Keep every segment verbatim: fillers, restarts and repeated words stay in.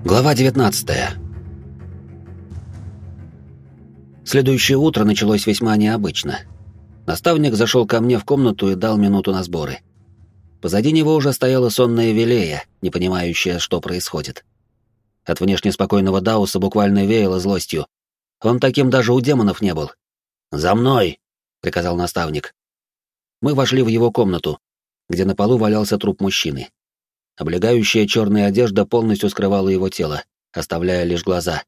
Глава девятнадцатая. Следующее утро началось весьма необычно. Наставник зашел ко мне в комнату и дал минуту на сборы. Позади него уже стояла сонная Велея, не понимающая, что происходит. От внешне спокойного Дауса буквально веяло злостью. Он таким даже у демонов не был. «За мной!» — приказал наставник. Мы вошли в его комнату, где на полу валялся труп мужчины. Облегающая черная одежда полностью скрывала его тело, оставляя лишь глаза.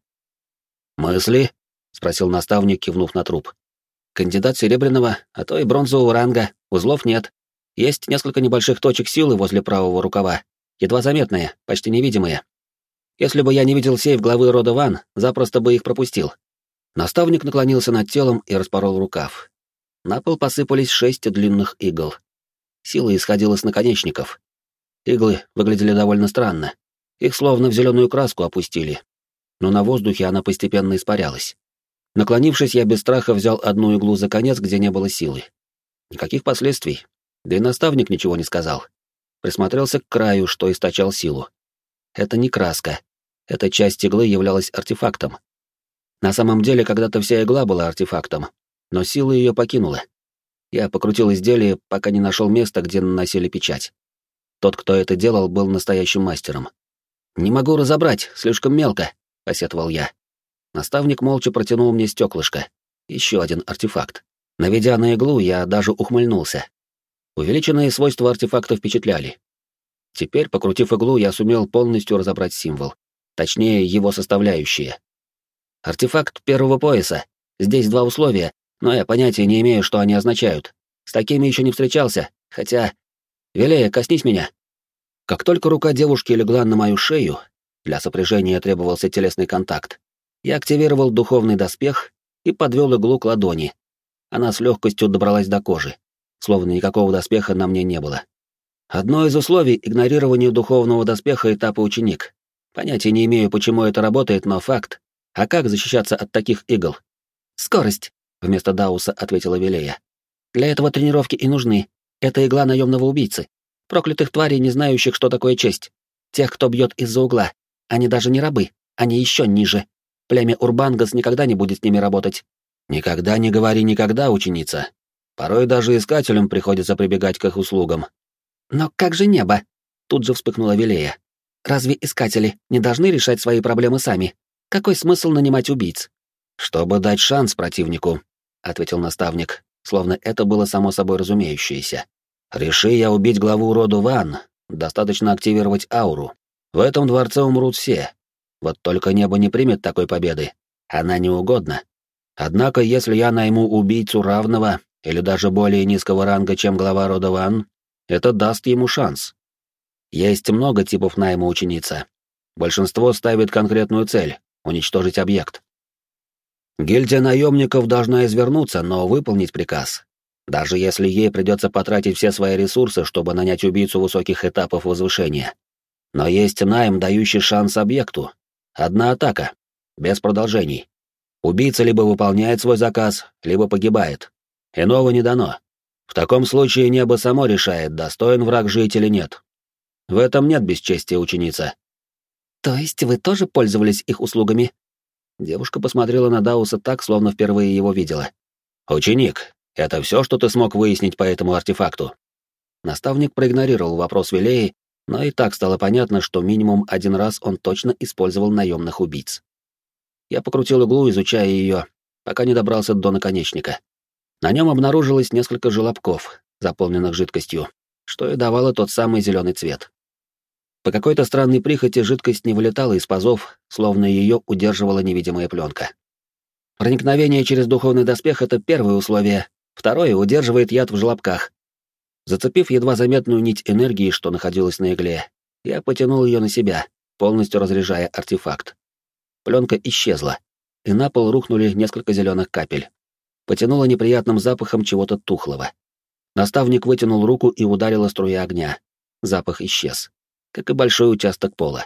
«Мысли?» — спросил наставник, кивнув на труп. «Кандидат серебряного, а то и бронзового ранга, узлов нет. Есть несколько небольших точек силы возле правого рукава, едва заметные, почти невидимые. Если бы я не видел сейф главы рода Ван, запросто бы их пропустил». Наставник наклонился над телом и распорол рукав. На пол посыпались шесть длинных игл. Сила исходила с наконечников. Иглы выглядели довольно странно. Их словно в зеленую краску опустили. Но на воздухе она постепенно испарялась. Наклонившись, я без страха взял одну иглу за конец, где не было силы. Никаких последствий. Да и наставник ничего не сказал. Присмотрелся к краю, что источал силу. Это не краска. Эта часть иглы являлась артефактом. На самом деле, когда-то вся игла была артефактом, но сила ее покинула. Я покрутил изделие, пока не нашел места, где наносили печать. Тот, кто это делал, был настоящим мастером. «Не могу разобрать, слишком мелко», — посетовал я. Наставник молча протянул мне стеклышко. Еще один артефакт. Наведя на иглу, я даже ухмыльнулся. Увеличенные свойства артефакта впечатляли. Теперь, покрутив иглу, я сумел полностью разобрать символ. Точнее, его составляющие. Артефакт первого пояса. Здесь два условия, но я понятия не имею, что они означают. С такими еще не встречался, хотя... «Велея, коснись меня!» Как только рука девушки легла на мою шею, для сопряжения требовался телесный контакт, я активировал духовный доспех и подвел иглу к ладони. Она с легкостью добралась до кожи, словно никакого доспеха на мне не было. Одно из условий — игнорирование духовного доспеха этапа ученик. Понятия не имею, почему это работает, но факт. А как защищаться от таких игл? «Скорость», — вместо Дауса ответила Велея. «Для этого тренировки и нужны. Это игла наемного убийцы. Проклятых тварей, не знающих, что такое честь. Тех, кто бьет из-за угла. Они даже не рабы, они еще ниже. Племя Урбангас никогда не будет с ними работать». «Никогда не говори никогда, ученица. Порой даже искателям приходится прибегать к их услугам». «Но как же небо?» — тут же вспыхнула Велея. «Разве искатели не должны решать свои проблемы сами? Какой смысл нанимать убийц?» «Чтобы дать шанс противнику», — ответил наставник, словно это было само собой разумеющееся. «Реши я убить главу рода Ван, достаточно активировать ауру. В этом дворце умрут все. Вот только небо не примет такой победы. Она неугодна. Однако, если я найму убийцу равного или даже более низкого ранга, чем глава рода Ван, это даст ему шанс. Есть много типов найма ученица. Большинство ставит конкретную цель — уничтожить объект. Гильдия наемников должна извернуться, но выполнить приказ. Даже если ей придется потратить все свои ресурсы, чтобы нанять убийцу высоких этапов возвышения. Но есть найм, дающий шанс объекту. Одна атака, без продолжений. Убийца либо выполняет свой заказ, либо погибает. Иного не дано. В таком случае небо само решает, достоин враг жить или нет. В этом нет бесчестия, ученица. «То есть вы тоже пользовались их услугами?» Девушка посмотрела на Дауса так, словно впервые его видела. «Ученик, это все, что ты смог выяснить по этому артефакту?» Наставник проигнорировал вопрос Велеи, но и так стало понятно, что минимум один раз он точно использовал наемных убийц. Я покрутил иглу, изучая ее, пока не добрался до наконечника. На нем обнаружилось несколько желобков, заполненных жидкостью, что и давало тот самый зеленый цвет. По какой-то странной прихоти жидкость не вылетала из пазов, словно ее удерживала невидимая пленка. Проникновение через духовный доспех — это первое условие, второе — удерживает яд в желобках. Зацепив едва заметную нить энергии, что находилась на игле, я потянул ее на себя, полностью разряжая артефакт. Пленка исчезла, и на пол рухнули несколько зеленых капель. Потянуло неприятным запахом чего-то тухлого. Наставник вытянул руку и ударила струя огня. Запах исчез, как и большой участок пола.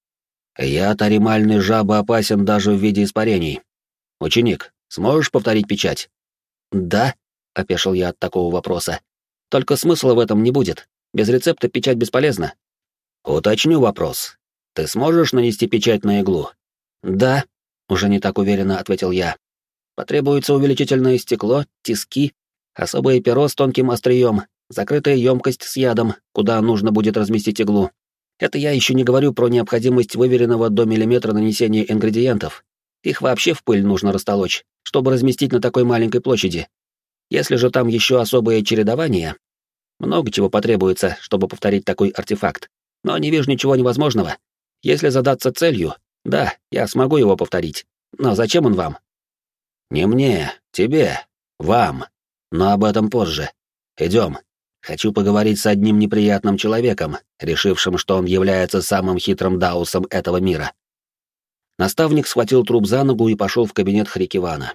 Яд аримальной жабы опасен даже в виде испарений. Ученик, сможешь повторить печать? Да, опешил я от такого вопроса. Только смысла в этом не будет. Без рецепта печать бесполезна. Уточню вопрос. Ты сможешь нанести печать на иглу? Да, уже не так уверенно ответил я. Потребуется увеличительное стекло, тиски, особое перо с тонким острием, закрытая емкость с ядом, куда нужно будет разместить иглу. Это я еще не говорю про необходимость выверенного до миллиметра нанесения ингредиентов. Их вообще в пыль нужно растолочь, чтобы разместить на такой маленькой площади. Если же там еще особое чередование, много чего потребуется, чтобы повторить такой артефакт. Но не вижу ничего невозможного. Если задаться целью, да, я смогу его повторить. Но зачем он вам? Не мне, тебе, вам. Но об этом позже. Идем. Хочу поговорить с одним неприятным человеком, решившим, что он является самым хитрым даусом этого мира. Наставник схватил труп за ногу и пошел в кабинет Хрикивана.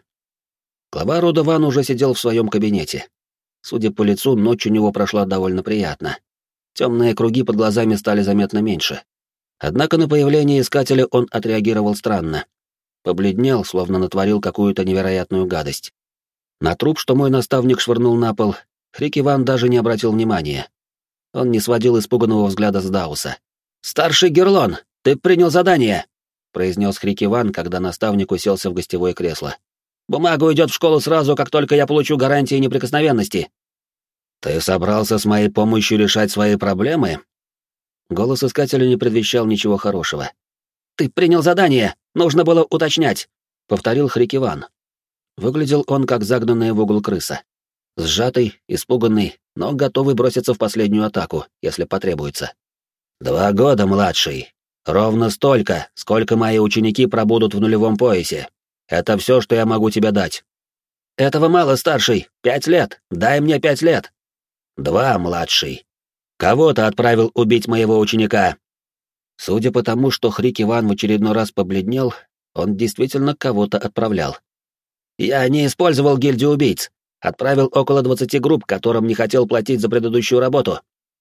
Глава рода Ван уже сидел в своем кабинете. Судя по лицу, ночь у него прошла довольно приятно. Темные круги под глазами стали заметно меньше. Однако на появление искателя он отреагировал странно. Побледнел, словно натворил какую-то невероятную гадость. На труп, что мой наставник швырнул на пол, Хрикиван даже не обратил внимания. Он не сводил испуганного взгляда с Дауса. «Старший Герлон, ты принял задание!» — произнес Хрикиван, когда наставник уселся в гостевое кресло. «Бумага уйдет в школу сразу, как только я получу гарантии неприкосновенности». «Ты собрался с моей помощью решать свои проблемы?» Голос искателя не предвещал ничего хорошего. «Ты принял задание, нужно было уточнять», — повторил Хрикиван. Выглядел он как загнанная в угол крыса. Сжатый, испуганный, но готовый броситься в последнюю атаку, если потребуется. «Два года, младший. Ровно столько, сколько мои ученики пробудут в нулевом поясе. Это все, что я могу тебе дать». «Этого мало, старший. Пять лет. Дай мне пять лет». «Два, младший. Кого ты отправил убить моего ученика?» Судя по тому, что Хрикиван в очередной раз побледнел, он действительно кого-то отправлял. «Я не использовал гильдию убийц. Отправил около двадцати групп, которым не хотел платить за предыдущую работу.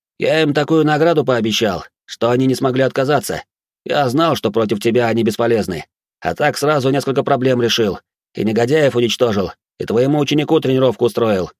Я им такую награду пообещал, что они не смогли отказаться. Я знал, что против тебя они бесполезны. А так сразу несколько проблем решил. И негодяев уничтожил, и твоему ученику тренировку устроил.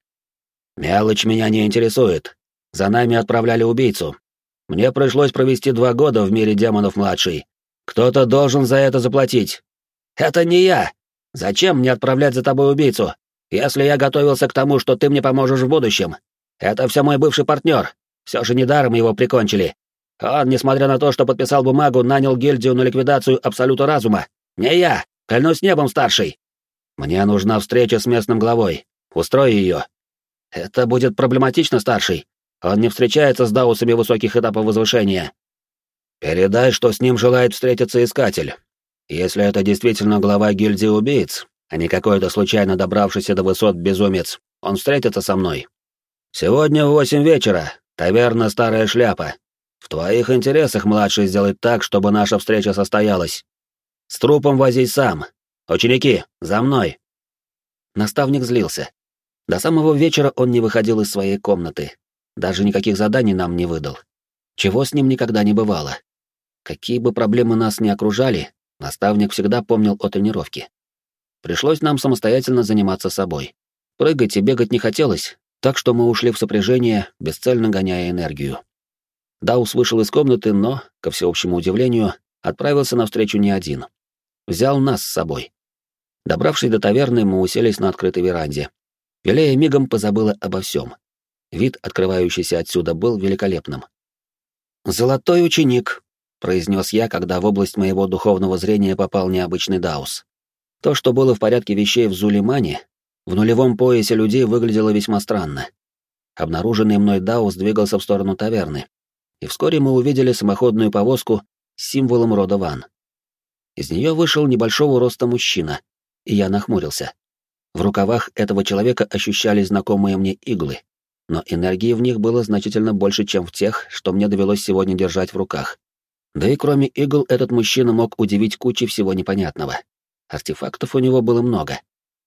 Мелочь меня не интересует. За нами отправляли убийцу. Мне пришлось провести два года в мире демонов-младший. Кто-то должен за это заплатить. Это не я. Зачем мне отправлять за тобой убийцу, если я готовился к тому, что ты мне поможешь в будущем? Это все мой бывший партнер. Все же недаром его прикончили. Он, несмотря на то, что подписал бумагу, нанял гильдию на ликвидацию Абсолюта Разума. Не я. Клянусь небом, старший. Мне нужна встреча с местным главой. Устрой ее. Это будет проблематично, старший. Он не встречается с даусами высоких этапов возвышения. Передай, что с ним желает встретиться искатель. Если это действительно глава гильдии убийц, а не какой-то случайно добравшийся до высот безумец, он встретится со мной. Сегодня в восемь вечера, таверна «Старая шляпа». В твоих интересах, младший, сделать так, чтобы наша встреча состоялась. С трупом возись сам. Ученики, за мной. Наставник злился. До самого вечера он не выходил из своей комнаты. Даже никаких заданий нам не выдал. Чего с ним никогда не бывало. Какие бы проблемы нас ни окружали, наставник всегда помнил о тренировке. Пришлось нам самостоятельно заниматься собой. Прыгать и бегать не хотелось, так что мы ушли в сопряжение, бесцельно гоняя энергию. Даус вышел из комнаты, но, ко всеобщему удивлению, отправился навстречу не один. Взял нас с собой. Добравшись до таверны, мы уселись на открытой веранде. Велея мигом позабыла обо всем. Вид, открывающийся отсюда, был великолепным. «Золотой ученик», — произнес я, когда в область моего духовного зрения попал необычный даус. То, что было в порядке вещей в Зулимане, в нулевом поясе людей выглядело весьма странно. Обнаруженный мной даус двигался в сторону таверны, и вскоре мы увидели самоходную повозку с символом рода Ван. Из нее вышел небольшого роста мужчина, и я нахмурился. В рукавах этого человека ощущались знакомые мне иглы, но энергии в них было значительно больше, чем в тех, что мне довелось сегодня держать в руках. Да и кроме игл этот мужчина мог удивить кучей всего непонятного. Артефактов у него было много.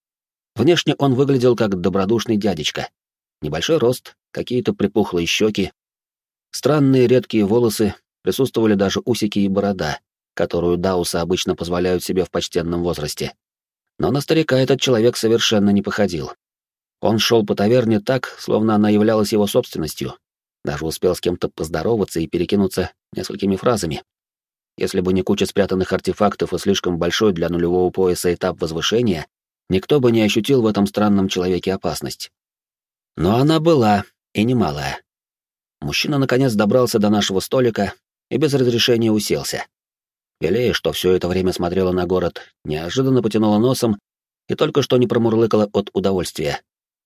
Внешне он выглядел как добродушный дядечка. Небольшой рост, какие-то припухлые щеки, странные редкие волосы, присутствовали даже усики и борода, которую даусы обычно позволяют себе в почтенном возрасте. Но на старика этот человек совершенно не походил. Он шел по таверне так, словно она являлась его собственностью. Даже успел с кем-то поздороваться и перекинуться несколькими фразами. Если бы не куча спрятанных артефактов и слишком большой для нулевого пояса этап возвышения, никто бы не ощутил в этом странном человеке опасность. Но она была, и немалая. Мужчина наконец добрался до нашего столика и без разрешения уселся. Велея, что все это время смотрела на город, неожиданно потянула носом и только что не промурлыкала от удовольствия.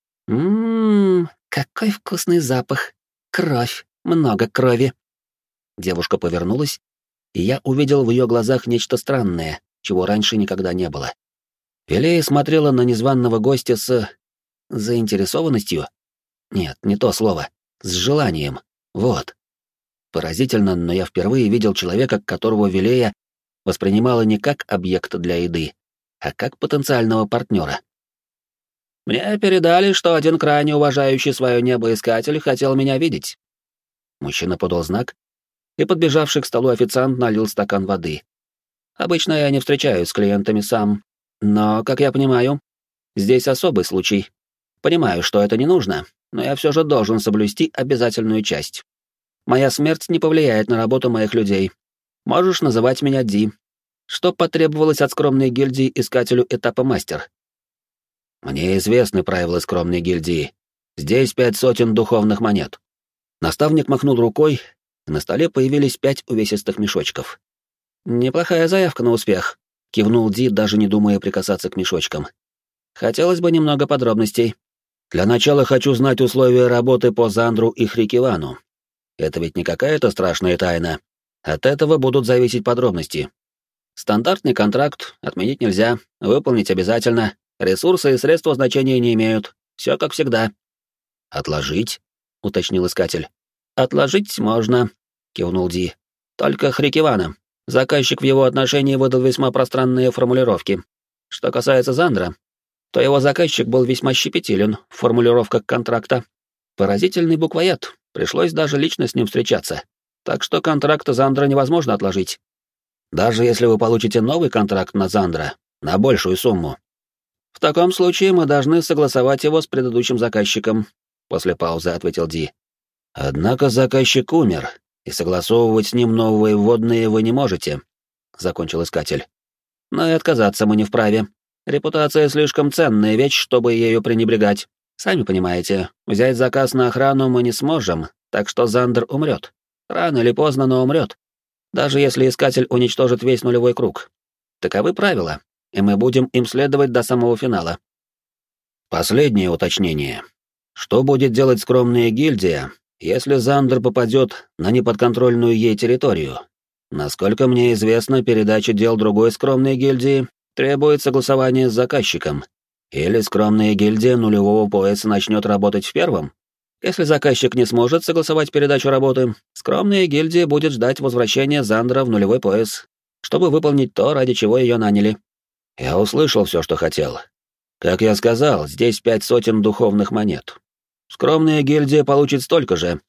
«Ммм, какой вкусный запах! Кровь! Много крови!» Девушка повернулась, и я увидел в ее глазах нечто странное, чего раньше никогда не было. Велея смотрела на незваного гостя с... заинтересованностью? Нет, не то слово. С желанием. Вот. Поразительно, но я впервые видел человека, которого Велея воспринимала не как объект для еды, а как потенциального партнера. «Мне передали, что один крайне уважающий свое небо искатель хотел меня видеть». Мужчина подал знак, и подбежавший к столу официант налил стакан воды. «Обычно я не встречаюсь с клиентами сам, но, как я понимаю, здесь особый случай. Понимаю, что это не нужно, но я все же должен соблюсти обязательную часть. Моя смерть не повлияет на работу моих людей. Можешь называть меня Ди. Что потребовалось от скромной гильдии искателю этапа мастер?» «Мне известны правила скромной гильдии. Здесь пять сотен духовных монет». Наставник махнул рукой, и на столе появились пять увесистых мешочков. «Неплохая заявка на успех», — кивнул Ди, даже не думая прикасаться к мешочкам. «Хотелось бы немного подробностей. Для начала хочу знать условия работы по Зандру и Хрикивану. Это ведь не какая-то страшная тайна. От этого будут зависеть подробности. Стандартный контракт отменить нельзя, выполнить обязательно. Ресурсы и средства значения не имеют. Все как всегда». «Отложить?» — уточнил искатель. «Отложить можно», — кивнул Ди. «Только Хрикивана. Заказчик в его отношении выдал весьма пространные формулировки. Что касается Зандра, то его заказчик был весьма щепетилен в формулировках контракта. Поразительный буквоед, пришлось даже лично с ним встречаться. Так что контракт Зандра невозможно отложить. Даже если вы получите новый контракт на Зандра, на большую сумму. В таком случае мы должны согласовать его с предыдущим заказчиком», — после паузы ответил Ди. «Однако заказчик умер, и согласовывать с ним новые вводные вы не можете», — закончил искатель. «Но и отказаться мы не вправе. Репутация слишком ценная вещь, чтобы ею пренебрегать. Сами понимаете, взять заказ на охрану мы не сможем, так что Зандер умрет. Рано или поздно, но умрет. Даже если искатель уничтожит весь нулевой круг. Таковы правила, и мы будем им следовать до самого финала». «Последнее уточнение. Что будет делать скромная гильдия, если Зандер попадет на неподконтрольную ей территорию? Насколько мне известно, передача дел другой скромной гильдии требует согласования с заказчиком. Или скромная гильдия нулевого пояса начнет работать в первом? Если заказчик не сможет согласовать передачу работы, скромная гильдия будет ждать возвращения Зандера в нулевой пояс, чтобы выполнить то, ради чего ее наняли». «Я услышал все, что хотел. Как я сказал, здесь пять сотен духовных монет. Скромная гильдия получит столько же,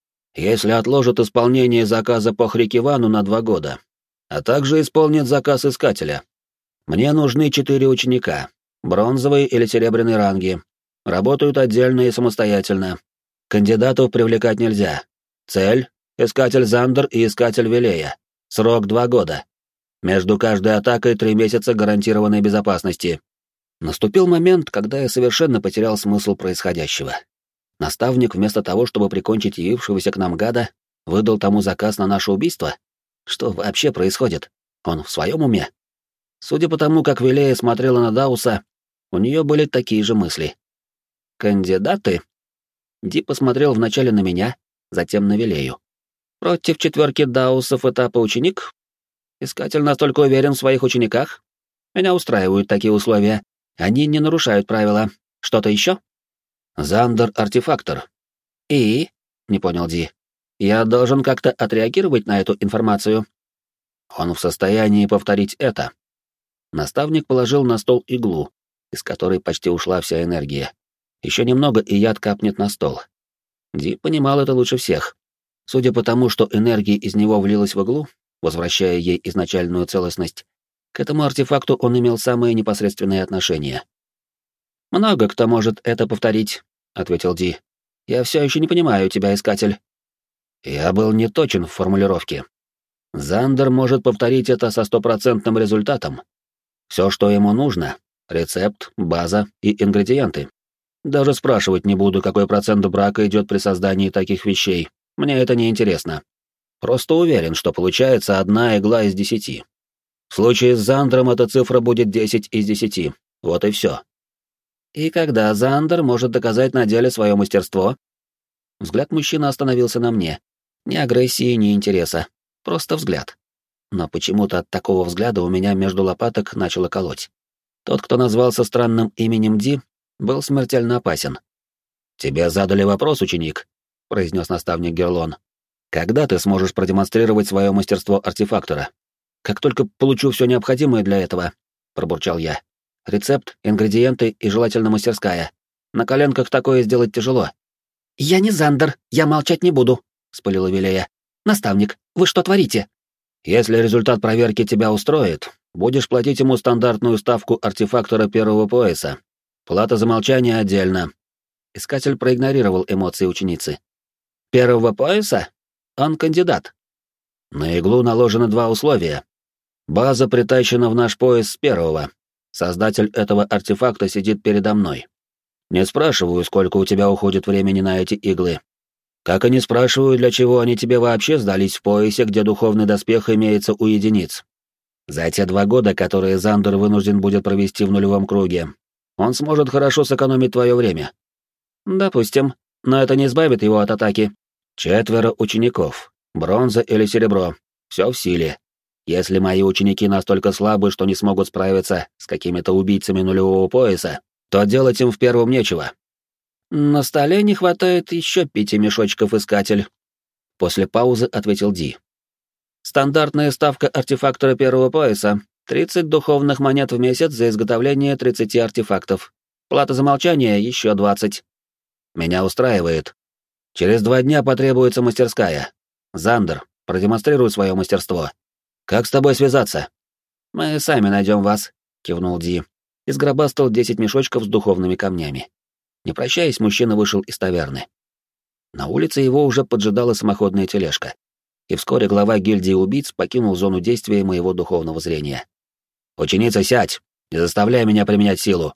если отложит исполнение заказа по Хрикивану на два года, а также исполнит заказ искателя. Мне нужны четыре ученика, бронзовые или серебряные ранги, работают отдельно и самостоятельно. Кандидатов привлекать нельзя. Цель — искатель Зандер и искатель Велея. Срок два года. Между каждой атакой три месяца гарантированной безопасности». Наступил момент, когда я совершенно потерял смысл происходящего. Наставник, вместо того, чтобы прикончить явившегося к нам гада, выдал тому заказ на наше убийство? Что вообще происходит? Он в своем уме? Судя по тому, как Велея смотрела на Дауса, у нее были такие же мысли. «Кандидаты?» Ди посмотрел вначале на меня, затем на Велею. «Против четверки Даусов этапа ученик? Искатель настолько уверен в своих учениках? Меня устраивают такие условия. Они не нарушают правила. Что-то еще?» «Зандер — артефактор». «И?» — не понял Ди. «Я должен как-то отреагировать на эту информацию?» «Он в состоянии повторить это». Наставник положил на стол иглу, из которой почти ушла вся энергия. Еще немного, и яд капнет на стол. Ди понимал это лучше всех. Судя по тому, что энергия из него влилась в иглу, возвращая ей изначальную целостность, к этому артефакту он имел самое непосредственное отношение. «Много кто может это повторить», — ответил Ди. «Я все еще не понимаю тебя, искатель». «Я был не точен в формулировке. Зандер может повторить это со стопроцентным результатом. Все, что ему нужно — рецепт, база и ингредиенты. Даже спрашивать не буду, какой процент брака идет при создании таких вещей. Мне это не интересно. Просто уверен, что получается одна игла из десяти. В случае с Зандером эта цифра будет десять из десяти. Вот и все. И когда Зандер может доказать на деле свое мастерство? Взгляд мужчины остановился на мне. Ни агрессии, ни интереса. Просто взгляд. Но почему-то от такого взгляда у меня между лопаток начало колоть. Тот, кто назвался странным именем Ди, был смертельно опасен. «Тебе задали вопрос, ученик», — произнес наставник Герлон. «Когда ты сможешь продемонстрировать свое мастерство артефактора?» «Как только получу все необходимое для этого», — пробурчал я. «Рецепт, ингредиенты и желательно мастерская. На коленках такое сделать тяжело». «Я не Зандер, я молчать не буду», — вспылила Вилея. «Наставник, вы что творите?» «Если результат проверки тебя устроит, будешь платить ему стандартную ставку артефактора первого пояса. Плата за молчание отдельно». Искатель проигнорировал эмоции ученицы. «Первого пояса? Он кандидат». «На иглу наложено два условия. База притащена в наш пояс с первого. Создатель этого артефакта сидит передо мной. Не спрашиваю, сколько у тебя уходит времени на эти иглы. Как и не спрашиваю, для чего они тебе вообще сдались в поясе, где духовный доспех имеется у единиц. За те два года, которые Зандер вынужден будет провести в нулевом круге, он сможет хорошо сэкономить твое время». «Допустим, но это не избавит его от атаки». «Четверо учеников. Бронза или серебро. Все в силе. Если мои ученики настолько слабы, что не смогут справиться с какими-то убийцами нулевого пояса, то делать им в первом нечего». «На столе не хватает еще пяти мешочков, искатель», — после паузы ответил Ди. «Стандартная ставка артефактора первого пояса — тридцать духовных монет в месяц за изготовление тридцати артефактов. Плата за молчание — еще двадцать. Меня устраивает. Через два дня потребуется мастерская. Зандер, продемонстрируй свое мастерство. Как с тобой связаться?» «Мы сами найдем вас», — кивнул Ди и сгробастал десять мешочков с духовными камнями. Не прощаясь, мужчина вышел из таверны. На улице его уже поджидала самоходная тележка, и вскоре глава гильдии убийц покинул зону действия моего духовного зрения. «Ученица, сядь! Не заставляй меня применять силу!»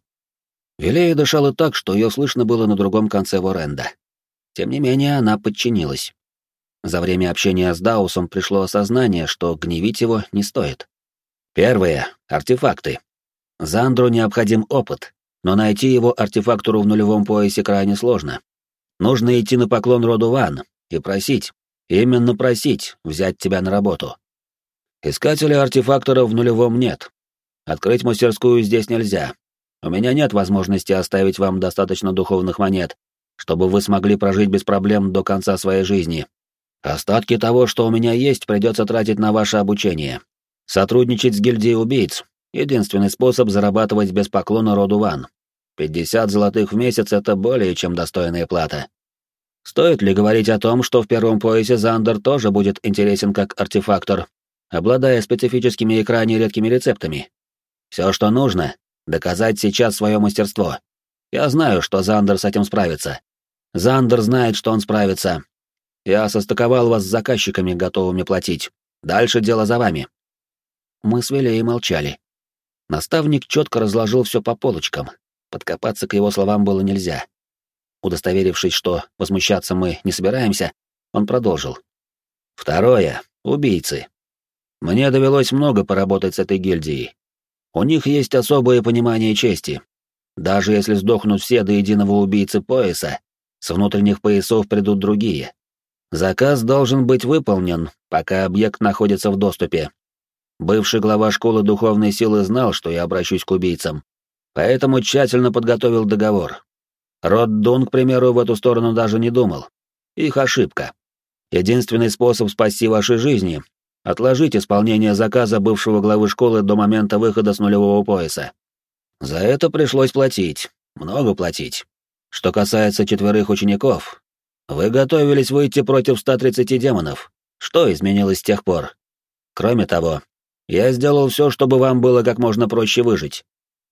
Вилея дышала так, что ее слышно было на другом конце Воренда. Тем не менее, она подчинилась. За время общения с Даусом пришло осознание, что гневить его не стоит. Первое — артефакты. Зандру необходим опыт, но найти его артефактору в нулевом поясе крайне сложно. Нужно идти на поклон роду Ван и просить, именно просить, взять тебя на работу. Искателя артефакторов в нулевом нет. Открыть мастерскую здесь нельзя. У меня нет возможности оставить вам достаточно духовных монет, чтобы вы смогли прожить без проблем до конца своей жизни. Остатки того, что у меня есть, придется тратить на ваше обучение. Сотрудничать с гильдией убийц — единственный способ зарабатывать без поклона роду Ван. пятьдесят золотых в месяц — это более чем достойная плата. Стоит ли говорить о том, что в первом поясе Зандер тоже будет интересен как артефактор, обладая специфическими и крайне редкими рецептами? Все, что нужно — доказать сейчас свое мастерство. Я знаю, что Зандер с этим справится. Зандер знает, что он справится. Я состыковал вас с заказчиками, готовыми платить. Дальше дело за вами». Мы с Вилеей молчали. Наставник четко разложил все по полочкам. Подкопаться к его словам было нельзя. Удостоверившись, что возмущаться мы не собираемся, он продолжил. «Второе. Убийцы. Мне довелось много поработать с этой гильдией. У них есть особое понимание чести. Даже если сдохнут все до единого убийцы пояса, с внутренних поясов придут другие. Заказ должен быть выполнен, пока объект находится в доступе. Бывший глава школы духовной силы знал, что я обращусь к убийцам, поэтому тщательно подготовил договор. Род Дун, к примеру, в эту сторону даже не думал. Их ошибка. Единственный способ спасти ваши жизни — отложить исполнение заказа бывшего главы школы до момента выхода с нулевого пояса. За это пришлось платить, много платить. Что касается четверых учеников, вы готовились выйти против ста тридцати демонов. Что изменилось с тех пор? Кроме того, я сделал все, чтобы вам было как можно проще выжить.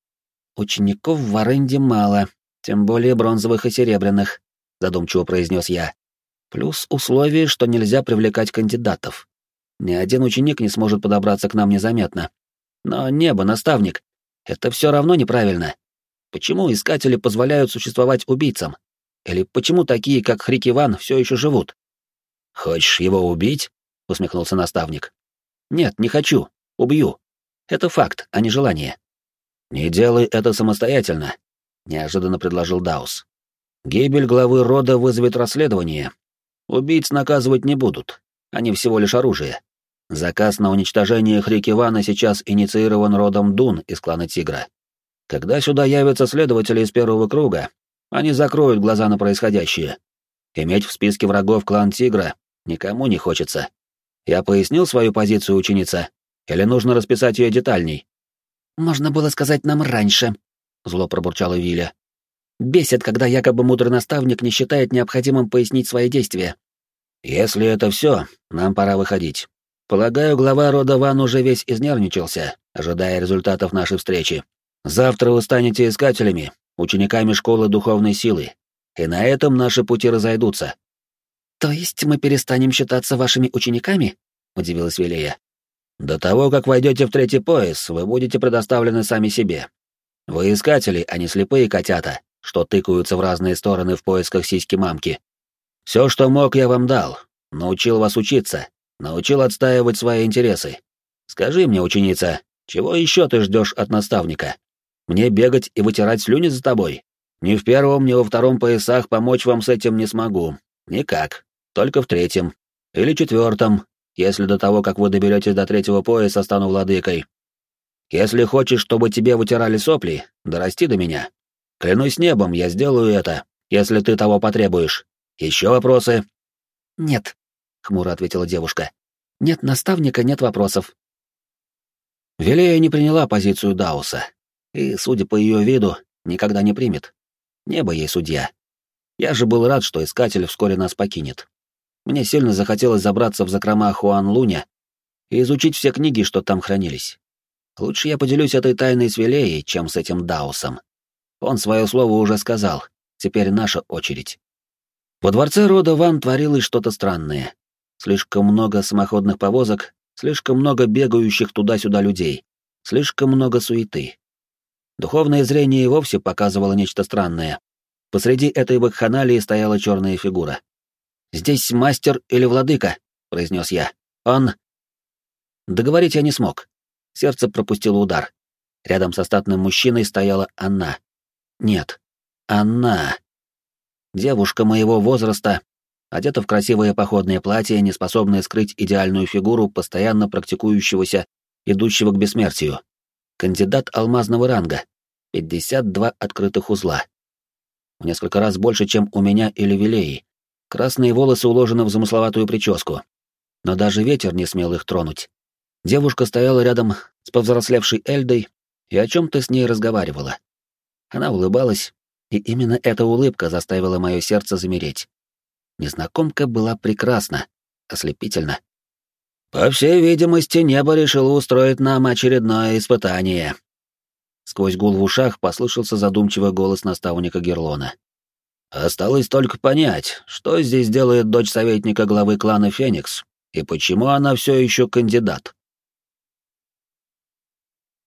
Учеников в Варенде мало, тем более бронзовых и серебряных, задумчиво произнес я. Плюс условие, что нельзя привлекать кандидатов. Ни один ученик не сможет подобраться к нам незаметно. Но небо, наставник, это все равно неправильно. Почему искатели позволяют существовать убийцам? Или почему такие, как Хрикиван, все еще живут? Хочешь его убить? Усмехнулся наставник. Нет, не хочу. Убью. Это факт, а не желание. Не делай это самостоятельно, неожиданно предложил Даус. Гибель главы рода вызовет расследование. Убийц наказывать не будут. Они всего лишь оружие. Заказ на уничтожение Хрикивана сейчас инициирован родом Дун из клана Тигра. Когда сюда явятся следователи из первого круга, они закроют глаза на происходящее. Иметь в списке врагов клан Тигра никому не хочется. Я пояснил свою позицию, ученица? Или нужно расписать ее детальней? «Можно было сказать нам раньше», — зло пробурчала Виля. «Бесит, когда якобы мудрый наставник не считает необходимым пояснить свои действия». «Если это все, нам пора выходить. Полагаю, глава рода Ван уже весь изнервничался, ожидая результатов нашей встречи. Завтра вы станете искателями, учениками школы духовной силы, и на этом наши пути разойдутся». «То есть мы перестанем считаться вашими учениками?» — удивилась Вилея. «До того, как войдете в третий пояс, вы будете предоставлены сами себе. Вы искатели, а не слепые котята, что тыкаются в разные стороны в поисках сиськи-мамки. Все, что мог, я вам дал, научил вас учиться, научил отстаивать свои интересы. Скажи мне, ученица, чего еще ты ждешь от наставника? Мне бегать и вытирать слюни за тобой? Ни в первом, ни во втором поясах помочь вам с этим не смогу. Никак. Только в третьем. Или четвертом, если до того, как вы доберетесь до третьего пояса, стану владыкой. Если хочешь, чтобы тебе вытирали сопли, дорасти до меня. Клянусь небом, я сделаю это, если ты того потребуешь. Еще вопросы?» «Нет», — хмуро ответила девушка. «Нет наставника, нет вопросов». Вилея не приняла позицию Дауса, и, судя по ее виду, никогда не примет. Небо ей судья. Я же был рад, что Искатель вскоре нас покинет. Мне сильно захотелось забраться в закрома Хуан-Луня и изучить все книги, что там хранились. Лучше я поделюсь этой тайной с Вилеей, чем с этим Даусом. Он свое слово уже сказал, теперь наша очередь. Во дворце рода Ван творилось что-то странное. Слишком много самоходных повозок, слишком много бегающих туда-сюда людей, слишком много суеты. Духовное зрение и вовсе показывало нечто странное. Посреди этой вакханалии стояла черная фигура. «Здесь мастер или владыка?» — произнес я. «Он...» Договорить я не смог. Сердце пропустило удар. Рядом со статным мужчиной стояла она. Нет, она. Девушка моего возраста, одета в красивое походное платье, не способное скрыть идеальную фигуру постоянно практикующегося, идущего к бессмертию. Кандидат алмазного ранга. пятьдесят два открытых узла. В несколько раз больше, чем у меня или Вилеи. Красные волосы уложены в замысловатую прическу. Но даже ветер не смел их тронуть. Девушка стояла рядом с повзрослевшей Эльдой и о чем-то с ней разговаривала. Она улыбалась, и именно эта улыбка заставила мое сердце замереть. Незнакомка была прекрасна, ослепительна. «По всей видимости, небо решило устроить нам очередное испытание». Сквозь гул в ушах послышался задумчивый голос наставника Герлона. «Осталось только понять, что здесь делает дочь советника главы клана Феникс, и почему она все еще кандидат».